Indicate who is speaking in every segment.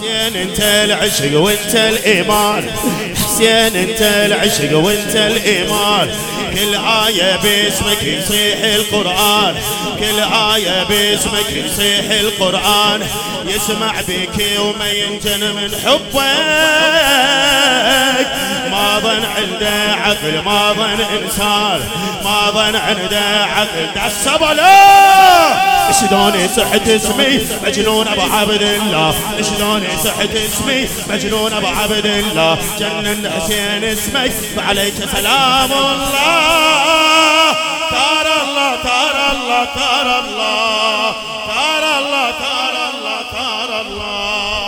Speaker 1: حسين انت العشق وانت الايمان، حسين انت العشق وانت الايمان، كل آية باسمك يصيح القرآن، كل آية باسمك يصيح القرآن، يسمع بك وما ينجن من حبك، ما ظن عنده عقل ما ظن إنسان، ما ظن عنده عقل تعصب له. شلون يصحت اسمي مجنون ابو عبد الله، شلون يصحت اسمي مجنون ابو عبد الله، جنن حسين اسمك فعليك سلام الله. تارى الله تارى الله تارى الله تارى الله تارى الله تارى الله.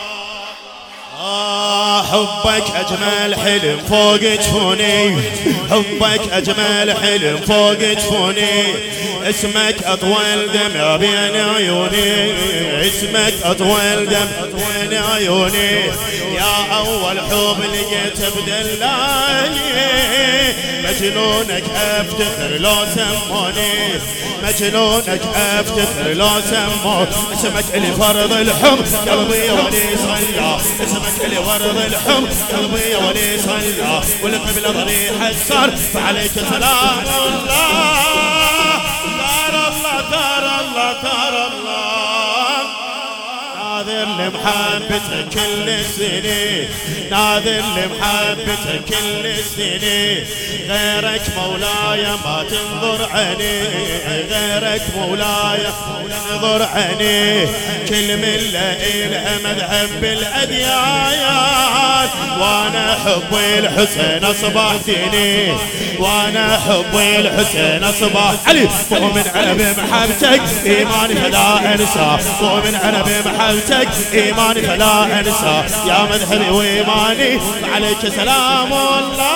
Speaker 1: حبك أجمل حلم فوق جفوني، حبك أجمل حلم فوق جفوني، اسمك أطول دمع بين عيوني، اسمك أطول دمع بين عيوني، يا أول حب لقيت بدلاني، مجنونك أفتخر لو سموني، مجنونك أفتخر لو سموني، اسمك اللي فرض الحب قلبي ولي صلى، اسمك اللي فرض الحب قلبي ولي صلى، والقبل ضريح السار فعليك سلام الله. تارى الله تارى الله تارى الله، ناظر لمحبتك كل السنين، ناظر لمحبتك كل السنين، غيرك مولاي ما تنظر عيني، غيرك مولاي تنظر عيني، كل ملة إلها مذهب بالأديان، وانا حبي الحسين اصبح ديني، وانا حبي الحسين اصبح علي، ومن انا بمحبتك ايماني فلا انسى، ومن انا بمحبتك ايماني فلا انسى، يا مذهبي وايماني عليك سلام الله.